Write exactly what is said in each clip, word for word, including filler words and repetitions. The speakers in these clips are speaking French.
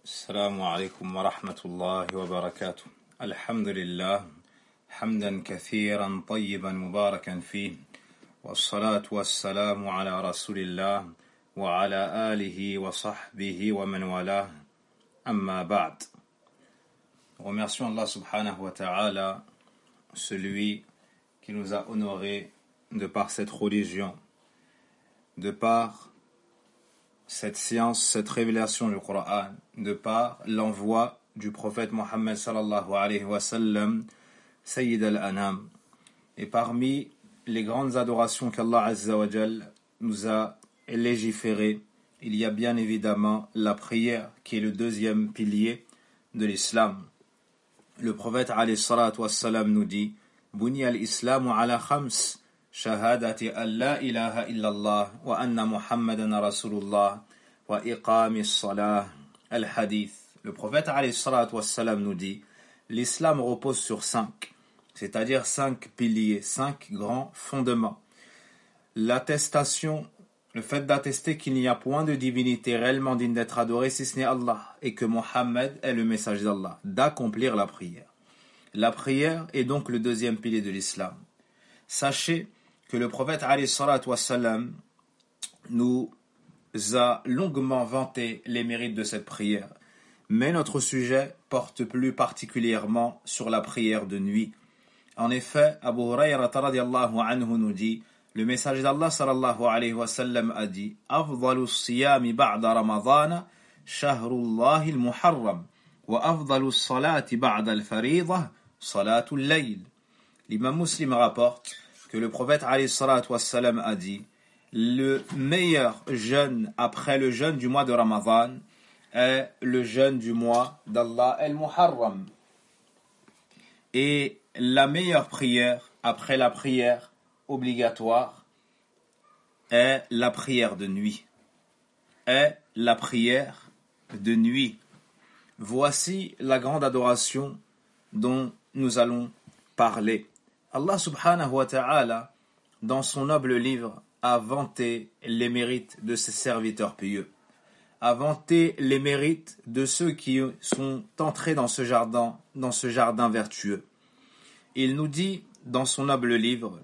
السلام عليكم ورحمة الله وبركاته. الحمد لله حمدا كثيرا طيبا مباركا فيه والصلاة والسلام على رسول الله وعلى آله وصحبه ومن والاه أما بعد. Remercions Allah subhanahu wa ta'ala, celui qui nous a honorés de par cette religion, de par cette science, cette révélation du Coran, de par l'envoi du prophète Mohammed sallallahu alayhi wa sallam, Sayyid al-Anam. Et parmi les grandes adorations qu'Allah Azza wa Jal nous a légiférées, il y a bien évidemment la prière qui est le deuxième pilier de l'islam. Le prophète alayhi salatu wa sallam nous dit Bunya al-islamu ala khams shahadati an la ilaha illallah wa anna muhammadan rasulullah wa iqami as-salah al-hadith. Le prophète alayhi salatu wa sallam nous dit l'islam repose sur cinq, c'est-à-dire cinq piliers, cinq grands fondements. L'attestation, le fait d'attester qu'il n'y a point de divinité réellement digne d'être adorée si ce n'est Allah et que Mohammed est le messager d'Allah, d'accomplir la prière. La prière est donc le deuxième pilier de l'islam. Sachez que le prophète alayhi salatu wa sallam nous a longuement vanté les mérites de cette prière. Mais notre sujet porte plus particulièrement sur la prière de nuit. En effet, Abu Hurayrata radiyallahu anhu nous dit, le messager d'Allah sallallahu alayhi wa sallam a dit Afdalu siyami ba'da ramadana shahrullahi al-muharram wa afdalu salati ba'da al-faridah salatul layl. L'imam Muslim rapporte que le prophète alayhi salatu wa sallam a dit le meilleur jeûne après le jeûne du mois de Ramadan est le jeûne du mois d'Allah al-Muharram. Et la meilleure prière après la prière obligatoire est la prière de nuit. Est la prière de nuit. Voici la grande adoration dont nous allons parler. Allah subhanahu wa ta'ala, dans son noble livre, a vanté les mérites de ses serviteurs pieux, a vanté les mérites de ceux qui sont entrés dans ce jardin, dans ce jardin vertueux. Il nous dit dans son noble livre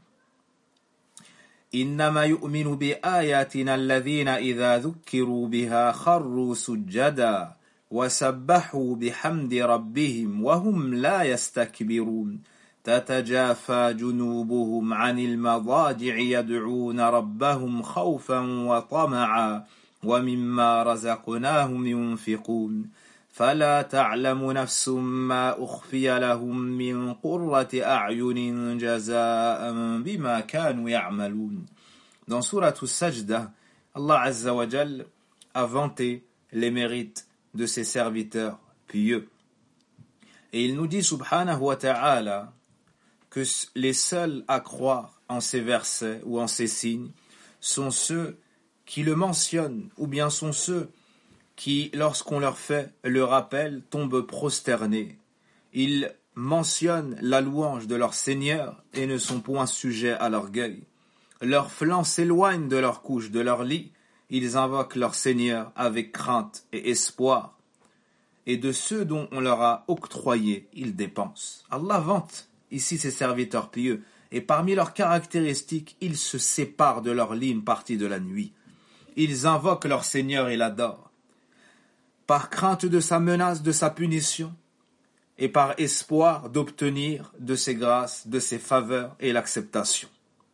إنما يؤمن بآياتنا الذين إذا ذكروا بها خروا سجدا وسبحوا بحمد ربهم وهم لا يستكبرون تتجافى جنوبهم عن المضاجع يدعون ربهم خوفا وطمعا ومما رزقناهم ينفقون فلا تعلم نفس ما أخفي لهم من قرة أعين جزاء بما كانوا يعملون. Dans Surah As-Sajda, Allah Azza wa Jal a vanté les mérites de ses serviteurs pieux. Et il nous dit subhanahu wa ta'ala que les seuls à croire en ces versets ou en ces signes sont ceux qui le mentionnent ou bien sont ceux qui, lorsqu'on leur fait le rappel, tombent prosternés. Ils mentionnent la louange de leur Seigneur et ne sont point sujets à l'orgueil. Leurs flancs s'éloignent de leur couche, de leur lit. Ils invoquent leur Seigneur avec crainte et espoir. Et de ceux dont on leur a octroyé, ils dépensent. Allah vante ici ses serviteurs pieux. Et parmi leurs caractéristiques, ils se séparent de leur lit une partie de la nuit. Ils invoquent leur Seigneur et l'adorent. Par crainte de sa menace, de sa punition, et par espoir d'obtenir de ses grâces, de ses faveurs et l'acceptation.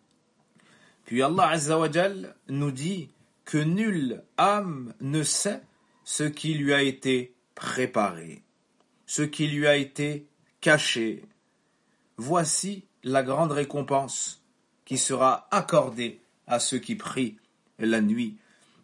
Puis Allah Azza wa Jal nous dit que nulle âme ne sait ce qui lui a été préparé, ce qui lui a été caché. Voici la grande récompense qui sera accordée à ceux qui prient la nuit.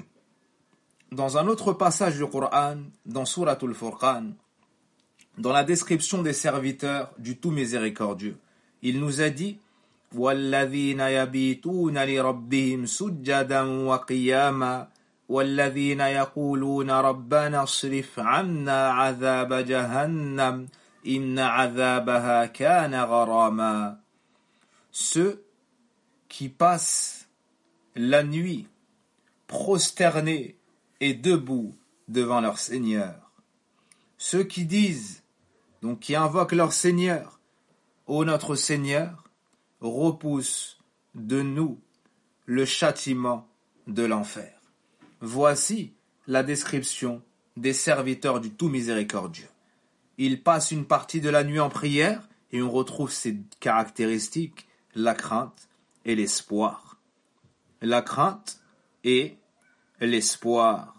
Dans un autre passage du Coran, dans Surat al-Furqan, dans la description des serviteurs du tout miséricordieux, il nous a dit وَالَّذِينَ يَبِيتُونَ لِرَبِّهِمْ سُجَّدًا وَقِيَامًا وَالَّذِينَ يَقُولُونَ رَبَّنَا اصْرِفْ عَنَّا عَذَابَ جَهَنَّمَ إِنَّ عَذَابَهَا كَانَ غَرَامًا. Ceux qui passent la nuit prosternés et debout devant leur Seigneur, ceux qui disent, donc qui invoquent leur Seigneur, ô notre Seigneur, repousse de nous le châtiment de l'enfer. Voici la description des serviteurs du tout miséricordieux. Ils passent une partie de la nuit en prière et on retrouve ces caractéristiques, la crainte et l'espoir. La crainte et l'espoir.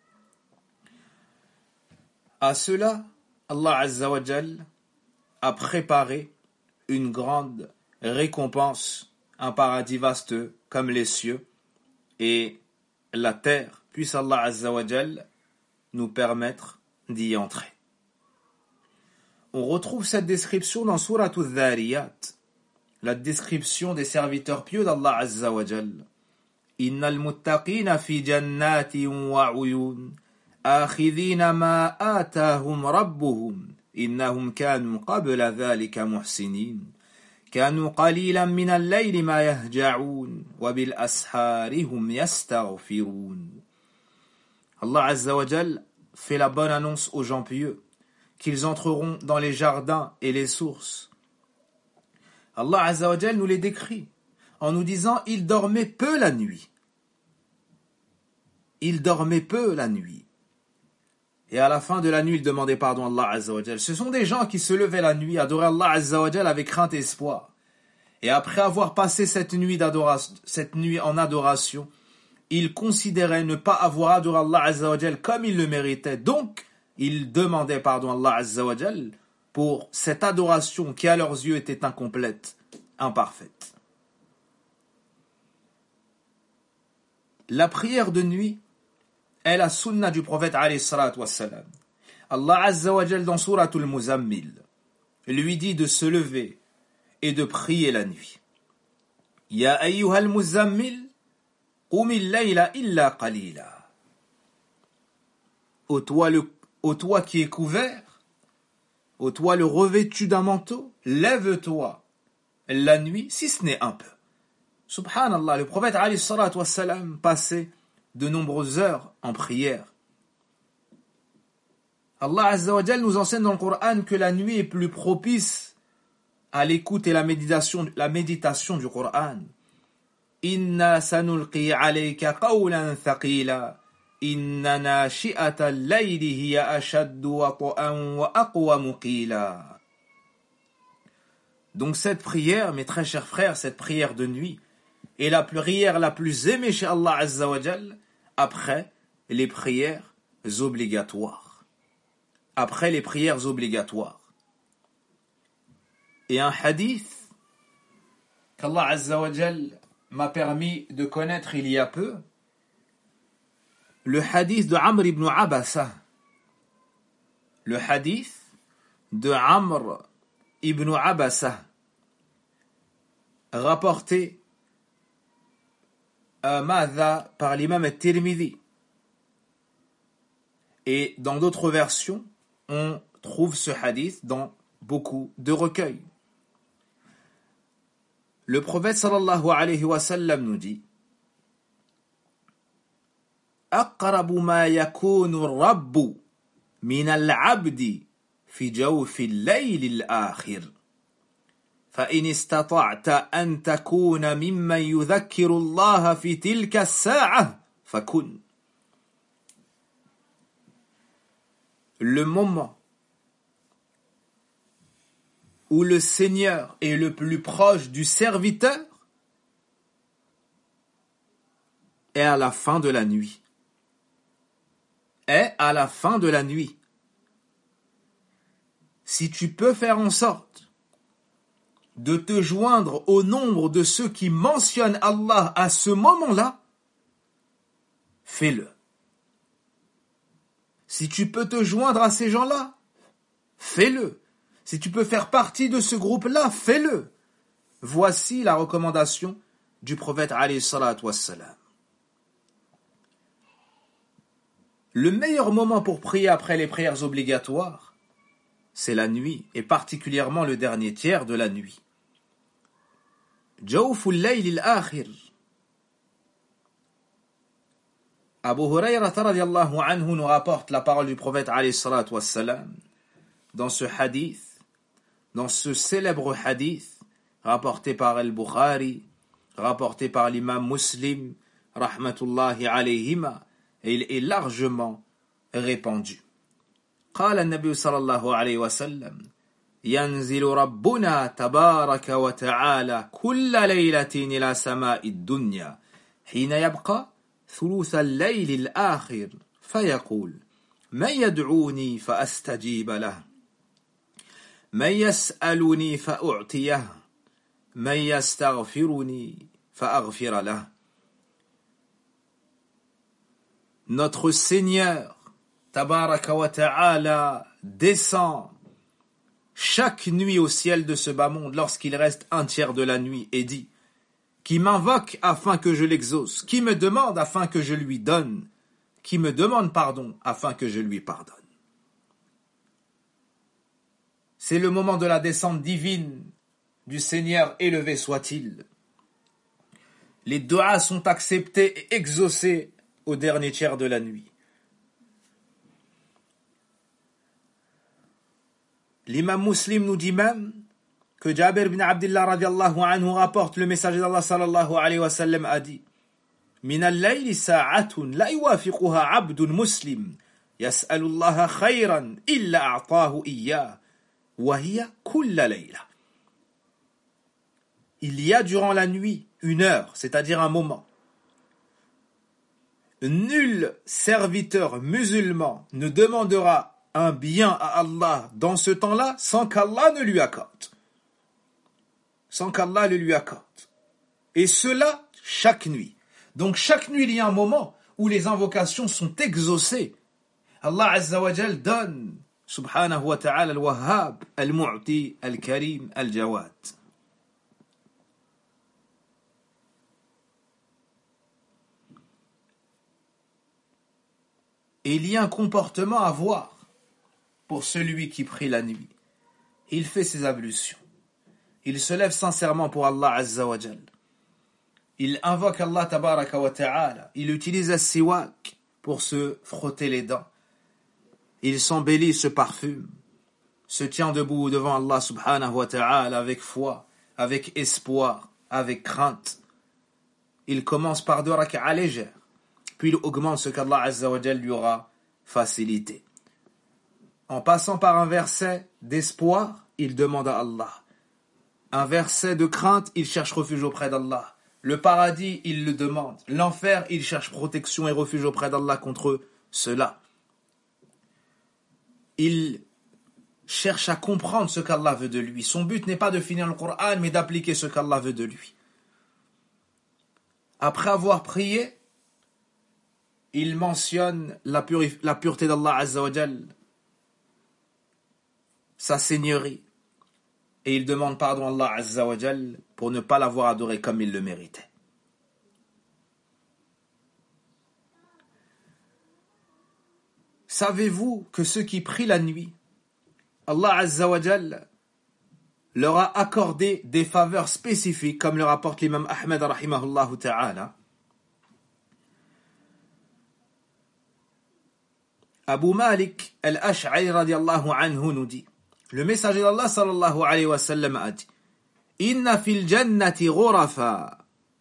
À cela, Allah Azza wa Jal a préparé une grande récompense, un paradis vaste comme les cieux et la terre. Puisse Allah Azza wa Jal nous permettre d'y entrer. On retrouve cette description dans Surat Al-Dhariyat, la description des serviteurs pieux d'Allah Azza wa Jal. Innal muttaqina fi jannatin wa uyun, akhidhina ma atahum rabbuhum, innahum kanu qabla dhalika muhsinin, kanu qalilan min al-layli ma yahja'un, wa bil ashari hum yastaghfirun. Allah Azza wa Jal fait la bonne annonce aux gens pieux qu'ils entreront dans les jardins et les sources. Allah Azza wa Jal nous les décrit en nous disant « Ils dormaient peu la nuit. » Ils dormaient peu la nuit. Et à la fin de la nuit, ils demandaient pardon à Allah Azza wa Jal. Ce sont des gens qui se levaient la nuit, adoraient Allah Azza wa Jal avec crainte et espoir. Et après avoir passé cette nuit, d'adoration, cette nuit en adoration, ils considéraient ne pas avoir adoré Allah Azza wa Jal comme ils le méritaient. Donc, ils demandaient pardon à Allah Azza wa Jal pour cette adoration qui à leurs yeux était incomplète, imparfaite. La prière de nuit est la sunna du prophète alayhi salatu wassalam. Allah Azza wa Jal dans Suratul Muzammil lui dit de se lever et de prier la nuit. Ya ayyuhal muzammil, qumil layla illa qalila. Ô toi le Ô toi qui es couvert, ô toi le revêtu d'un manteau, lève-toi la nuit, si ce n'est un peu. Subhanallah, le prophète alayhi salatu wassalam passait de nombreuses heures en prière. Allah Azza wa Jal nous enseigne dans le Coran que la nuit est plus propice à l'écoute et la méditation, la méditation du Coran. Inna sanulqi alayka qawlan thaqila. Inna nashi'ata al-layli hiya ashaddu wat'an wa aqwamu qila. Donc cette prière, mes très chers frères, cette prière de nuit est la prière la plus aimée chez Allah Azza wa Jal après les prières obligatoires. Après les prières obligatoires. Et un hadith qu'Allah Azza wa Jal m'a permis de connaître il y a peu, le hadith de Amr ibn Abasa. Le hadith de Amr ibn Abasa, rapporté à Madha par l'imam al-Tirmidhi. Et dans d'autres versions, on trouve ce hadith dans beaucoup de recueils. Le prophète sallallahu alayhi wa sallam nous dit أقرب ما يكون الرب من العبد في جوف الليل الآخر فإن استطعت أن تكون ممن يذكر الله في تلك الساعة فكن. Le moment où le Seigneur est le plus proche du serviteur est à la fin de la nuit. Est à la fin de la nuit. Si tu peux faire en sorte de te joindre au nombre de ceux qui mentionnent Allah à ce moment-là, fais-le. Si tu peux te joindre à ces gens-là, fais-le. Si tu peux faire partie de ce groupe-là, fais-le. Voici la recommandation du prophète alayhi salatu wassalam. Le meilleur moment pour prier après les prières obligatoires, c'est la nuit, et particulièrement le dernier tiers de la nuit. Jawful layl al-akhir. Abu Hurayra radiyallahu anhu nous rapporte la parole du prophète alayhi salatu wassalam dans ce hadith, dans ce célèbre hadith rapporté par Al-Bukhari, rapporté par l'imam Muslim, rahmatullahi alayhima, et il est largement répandu. قال النبي صلى الله عليه وسلم ينزل ربنا تبارك وتعالى كل ليلة إلى سماء الدنيا حين يبقى ثلث الليل الآخر فيقول من يدعوني فأستجيب له من يسألني فأعطيه من يستغفرني فأغفر له. Notre Seigneur Tabaraka wa Ta'ala descend chaque nuit au ciel de ce bas monde lorsqu'il reste un tiers de la nuit et dit: qui m'invoque afin que je l'exauce, qui me demande afin que je lui donne, qui me demande pardon afin que je lui pardonne. C'est le moment de la descente divine du Seigneur, élevé soit-il. Les du'as sont acceptés et exaucés au dernier tiers de la nuit. L'imam Muslim nous dit même que Jabir ibn Abdullah radiallahu anhu rapporte le messager d'Allah sallallahu alayhi wa sallam a dit: min al-layli sa'atun la yuwafiquha 'abdun muslim yas'alu Allah khayran illa a'tahu iyyah wa hiya kulla layla. Il y a durant la nuit une heure, c'est-à-dire un moment. Nul serviteur musulman ne demandera un bien à Allah dans ce temps-là sans qu'Allah ne lui accorde. Sans qu'Allah le lui accorde. Et cela chaque nuit. Donc chaque nuit, il y a un moment où les invocations sont exaucées. Allah Azza wa Jal donne, subhanahu wa ta'ala, al-Wahhab, al-Mu'ti, al-Karim, al-Jawad. Et il y a un comportement à voir pour celui qui prie la nuit. Il fait ses ablutions. Il se lève sincèrement pour Allah Azza wa Jal. Il invoque Allah Tabaraka wa Ta'ala. Il utilise le siwak pour se frotter les dents. Il s'embellit, se parfume. Se tient debout devant Allah Subhanahu wa Ta'ala avec foi, avec espoir, avec crainte. Il commence par deux rak'a légères. Puis il augmente ce qu'Allah Azza wa Jal lui aura facilité. En passant par un verset d'espoir, il demande à Allah. Un verset de crainte, il cherche refuge auprès d'Allah. Le paradis, il le demande. L'enfer, il cherche protection et refuge auprès d'Allah contre cela. Il cherche à comprendre ce qu'Allah veut de lui. Son but n'est pas de finir le Coran, mais d'appliquer ce qu'Allah veut de lui. Après avoir prié, il mentionne la, purif- la pureté d'Allah Azza wa Jal, sa seigneurie, et il demande pardon à Allah Azza wa Jal pour ne pas l'avoir adoré comme il le méritait. Savez-vous que ceux qui prient la nuit, Allah Azza wa Jal leur a accordé des faveurs spécifiques, comme le rapporte l'imam Ahmed rahimahullahu ta'ala. Abu Malik al-Ash'ari radiyallahu anhu nous dit: le messager d'Allah sallallahu alayhi wa sallam a dit: inna fil jannati ghurafa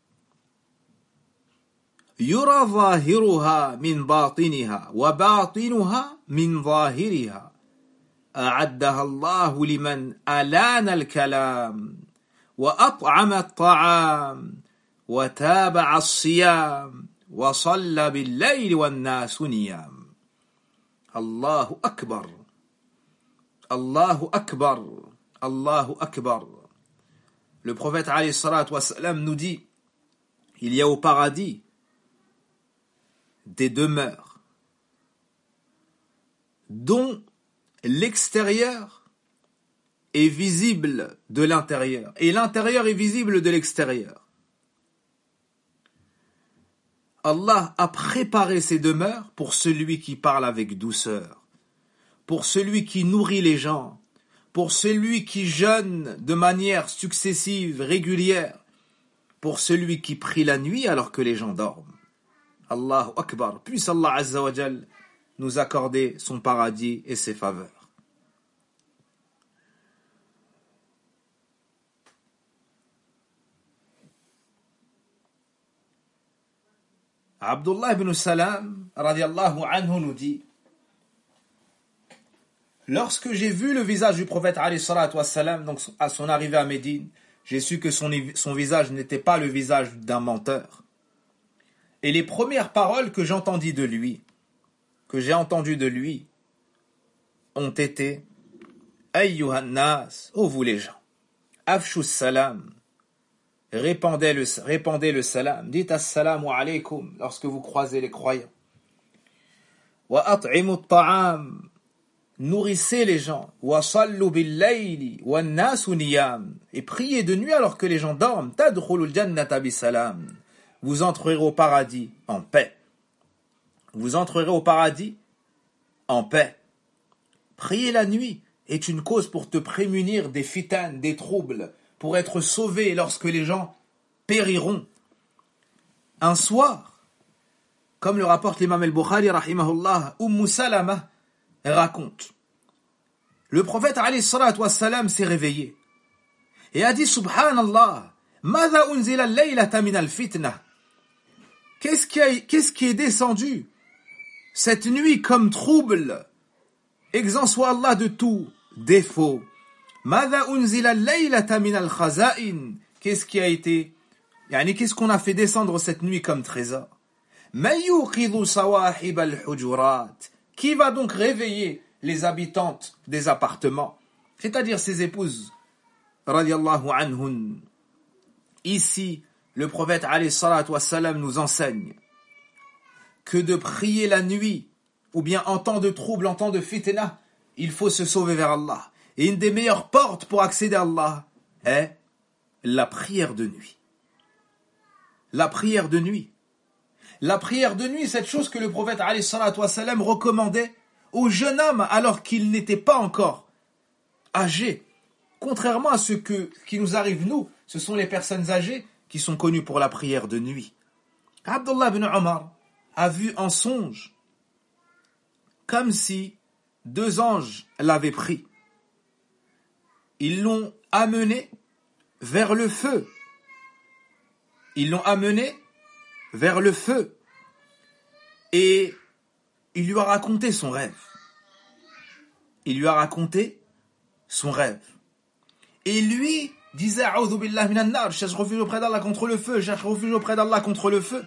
yura zahiruha min batiniha wa batinuha min zahiriha a'addaha Allahu liman alana al-kalam wa at'ama at-ta'am wa taba'a as-siyam wa salla bil-layli wan-nasu niyam. Allahu Akbar, Allahu Akbar, Allahu Akbar. Le prophète alayhi salatu wassalam nous dit: il y a au paradis des demeures dont l'extérieur est visible de l'intérieur et l'intérieur est visible de l'extérieur. Allah a préparé ces demeures pour celui qui parle avec douceur, pour celui qui nourrit les gens, pour celui qui jeûne de manière successive, régulière, pour celui qui prie la nuit alors que les gens dorment. Allahu Akbar. Puisse Allah Azza wa Jal nous accorder son paradis et ses faveurs. Abdullah ibn Salam, radiallahu anhu, nous dit: lorsque j'ai vu le visage du prophète, alayhi salatu wassalam, donc à son arrivée à Médine, j'ai su que son, son visage n'était pas le visage d'un menteur. Et les premières paroles que j'entendis de lui, que j'ai entendues de lui, ont été: Ayyuhan nas, ô vous les gens, afshu salam, répandez le, répandez le salam, dites assalamu alaykum lorsque vous croisez les croyants. Wa at'imu at-ta'am, nourrissez les gens, wa sallu bil-layli wan nasu niyam, et priez de nuit alors que les gens dorment, tadkhulul jannata bisalam, vous entrerez au paradis en paix. Vous entrerez au paradis en paix. Prier la nuit est une cause pour te prémunir des fitanes, des troubles, pour être sauvé lorsque les gens périront. Un soir, comme le rapporte l'imam al-Bukhari, rahimahullah, Umm Salama raconte: le prophète, alayhi salatu wassalam, s'est réveillé et a dit: Subhanallah, madha unzila al-laylata min al-fitna. Qu'est-ce qui, a, qu'est-ce qui est descendu cette nuit comme trouble? Exempt soit Allah de tout défaut. Madha unzila al-laylata min al-khaza'in. Qu'est-ce qui a été, yani, qu'est-ce qu'on a fait descendre cette nuit comme trésor? Man yuqidhu sawahib al-hujurat. Qui va donc réveiller les habitantes des appartements, c'est-à-dire ses épouses, radiallahu anhun. Ici, le prophète, alayhi salatu wassalam, nous enseigne que de prier la nuit, ou bien en temps de trouble, en temps de fitna, il faut se sauver vers Allah. Et une des meilleures portes pour accéder à Allah est la prière de nuit. La prière de nuit. La prière de nuit, cette chose que le prophète, alayhi salatu wassalam, recommandait aux jeunes hommes alors qu'ils n'étaient pas encore âgés. Contrairement à ce que, qui nous arrive nous, ce sont les personnes âgées qui sont connues pour la prière de nuit. Abdullah ibn Omar a vu en songe comme si deux anges l'avaient pris. Ils l'ont amené vers le feu. Ils l'ont amené vers le feu. Et il lui a raconté son rêve. Il lui a raconté son rêve. Et lui disait: A'udhu billahi minan nar, je cherche refuge auprès d'Allah contre le feu, je cherche refuge auprès d'Allah contre le feu.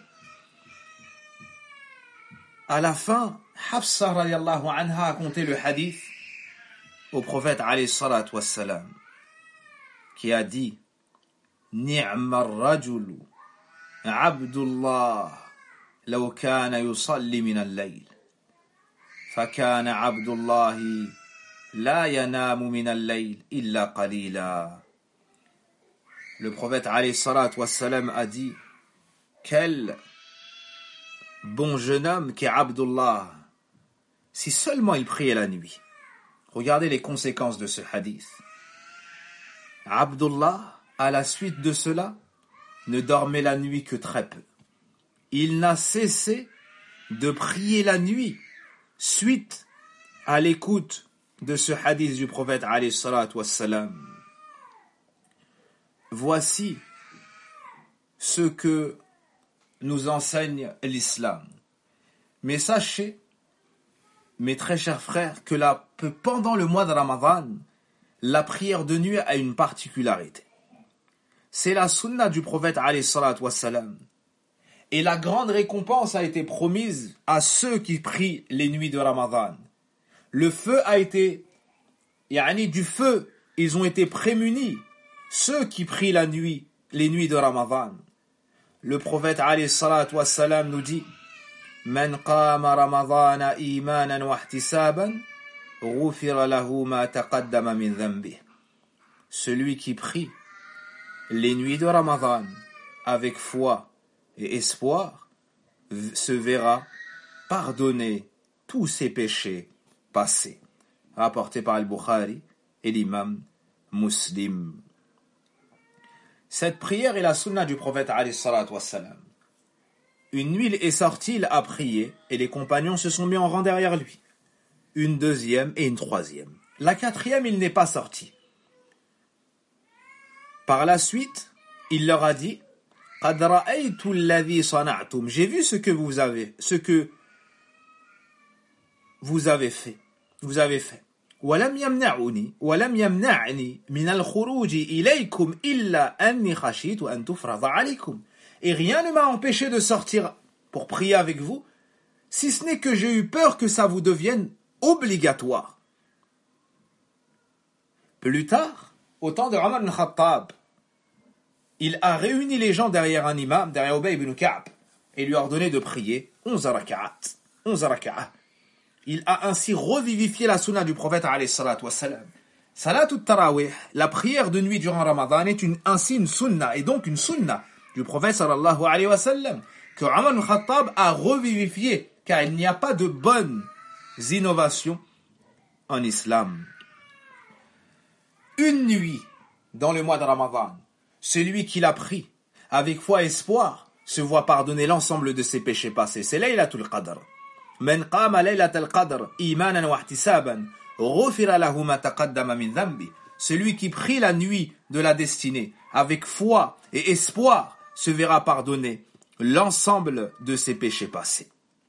À la fin, Hafsa radiallahu anha a conté le hadith au prophète, alayhi salatu wassalam, qui a dit: Ni'ma ar-rajulu Abdullah law kana yusalli min al-layl fa kana Abdullahi la yanamu min al-layl illa qalila. Le prophète, alayhi salatu wassalam, a dit: quel bon jeune homme qui est Abdullah, si seulement il priait la nuit. Regardez les conséquences de ce hadith. Abdullah, à la suite de cela, ne dormait la nuit que très peu. Il n'a cessé de prier la nuit suite à l'écoute de ce hadith du prophète, alayhi salatu wassalam. Voici ce que nous enseigne l'islam. Mais sachez, mes très chers frères, que la, pendant le mois de Ramadan, la prière de nuit a une particularité. C'est la sunna du prophète, alayhi salatu wassalam. Et la grande récompense a été promise à ceux qui prient les nuits de Ramadan. Le feu a été, yani du feu, ils ont été prémunis, ceux qui prient la nuit, les nuits de Ramadan. Le prophète, alayhi salatu wassalam, nous dit: Man qama Ramadana imanan wa ihtisaban, ghufira lahu ma taqaddama min dhanbih. Celui qui prie les nuits de Ramadan avec foi et espoir se verra pardonner tous ses péchés passés. Rapporté par Al-Bukhari et l'imam Muslim. Cette prière est la sunna du prophète, alayhi salatu wassalam. Une nuit, il est sorti, il a prié, et les compagnons se sont mis en rang derrière lui. Une deuxième et une troisième. La quatrième, il n'est pas sorti. Par la suite, il leur a dit, قَدْ رَأَيْتُ الَّذِي صَنَعْتُمْ. J'ai vu ce que vous avez, ce que vous avez fait. Vous avez fait. وَلَمْ يَمْنَعُنِي وَلَمْ يَمْنَعْنِي مِنَ الْخُرُوجِ إِلَيْكُمْ إِلَّا أَنِّي خَشِيتُ أَنْ تُفْرَضَ عَلَيْكُمْ. Et rien ne m'a empêché de sortir pour prier avec vous, si ce n'est que j'ai eu peur que ça vous devienne obligatoire. Plus tard, au temps de Omar ibn Khattab, il a réuni les gens derrière un imam, derrière Ubay ibn Ka'b, et lui a ordonné de prier onze raka'at, onze raka'at. Il a ainsi revivifié la sunna du prophète alayhi salatu wassalam. Salatut tarawih, la prière de nuit durant Ramadan, est une, ainsi une sunna, et donc une sunna du prophète sallallahu alayhi wa sallam, que Omar ibn Khattab a revivifié, car il n'y a pas de bonnes innovations en islam. Une nuit dans le mois de Ramadan, celui qui l'a pris avec foi et espoir se voit pardonner l'ensemble de ses péchés passés. C'est Laylatul Qadr. Man qama Laylatul Qadr imanan wa ihtisaban ghufira lahu ma taqaddama min dhanbi. Celui qui prie la nuit de la destinée avec foi et espoir se verra pardonner l'ensemble de ses péchés passés.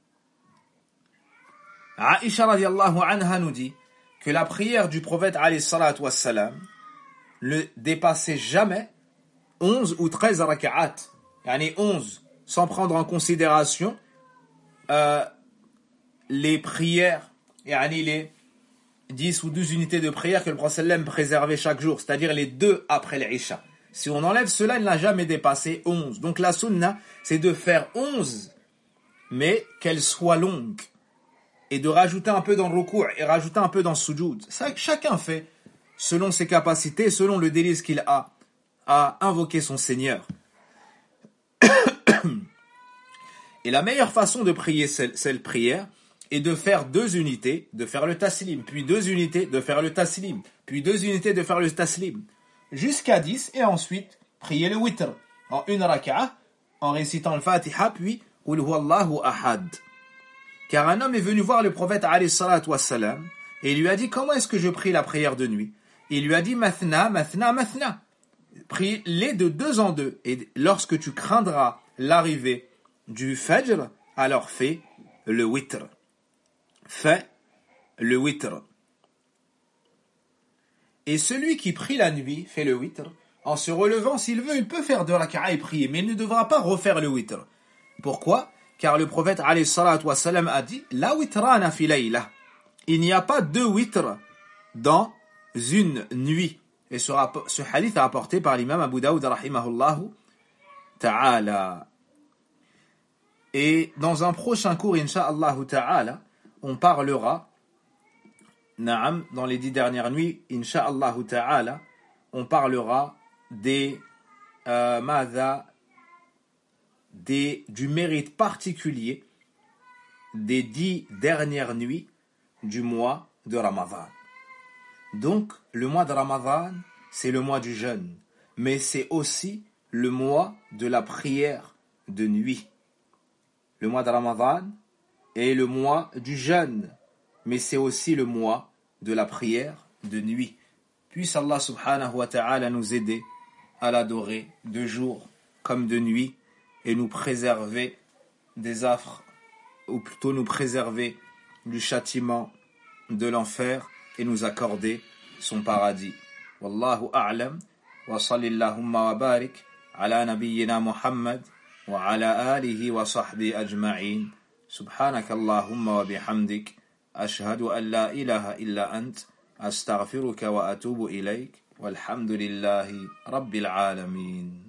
Aïcha radiallahu anha nous dit que la prière du prophète alayhi salatu wassalam ne dépassait jamais onze ou treize raka'at, yani onze, sans prendre en considération euh, les prières, yani les dix ou douze unités de prière que le prophète sallam préservait chaque jour, c'est-à-dire les deux après l'Isha. Si on enlève cela, il n'a jamais dépassé onze. Donc la sunna, c'est de faire onze, mais qu'elle soit longue, et de rajouter un peu dans le ruku' et rajouter un peu dans le sujoud. Ça, chacun fait selon ses capacités, selon le délice qu'il a à invoquer son Seigneur. Et la meilleure façon de prier cette, cette prière est de faire deux unités, de faire le taslim, puis deux unités, de faire le taslim, puis deux unités, de faire le taslim, jusqu'à dix, et ensuite prier le witr en une raka'a, en récitant le Fatiha, puis Qul huwallahu ahad. Car un homme est venu voir le prophète alayhi salatu wassalam, et il lui a dit, comment est-ce que je prie la prière de nuit? Il lui a dit, mathna, mathna, mathna. Prie-les de deux en deux, et lorsque tu craindras l'arrivée du fajr, alors fais le witr. Fais le witr. Et celui qui prie la nuit fait le witr. En se relevant, s'il veut, il peut faire deux raka'a et prier, mais il ne devra pas refaire le witr. Pourquoi? Car le prophète alayhi salatu wassalam a dit, la witrana fi layla. Il n'y a pas deux witr dans une nuit. Et ce, ce hadith est apporté par l'imam Abu Daoud rahimahullahu ta'ala. Et dans un prochain cours, insha'Allah ta'ala, on parlera, na'am, dans les dix dernières nuits, insha'Allah ta'ala, on parlera des, euh, madha, des, du mérite particulier des dix dernières nuits du mois de Ramadan. Donc, le mois de Ramadan, c'est le mois du jeûne, mais c'est aussi le mois de la prière de nuit. Le mois de Ramadan est le mois du jeûne, mais c'est aussi le mois de la prière de nuit. Puisse Allah subhanahu wa ta'ala nous aider à l'adorer de jour comme de nuit et nous préserver des affres, ou plutôt nous préserver du châtiment de l'enfer et nous accorder son paradis. Wallahu a'lam wa sallillahumma wa barik ala nabiyyina Muhammad wa ala alihi wa sahbihi ajma'in. Subhanaka Allahumma wa bihamdik ashhadu an la ilaha illa ant astaghfiruka wa atubu ilayk walhamdulillahi rabbil alamin.